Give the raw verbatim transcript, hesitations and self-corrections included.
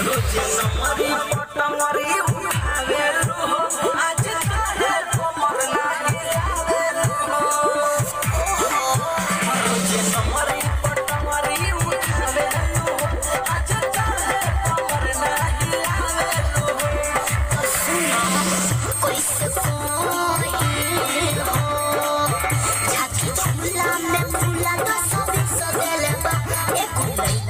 रोजे नमरी पटमरी उठावे लो आज काहे कमर नाही आवे लो रोजे नमरी पटमरी उठावे लो आज काहे कमर नाही आवे लो कैसे कोई हो झाकी झूला में फूला तो सब सदेले बा एक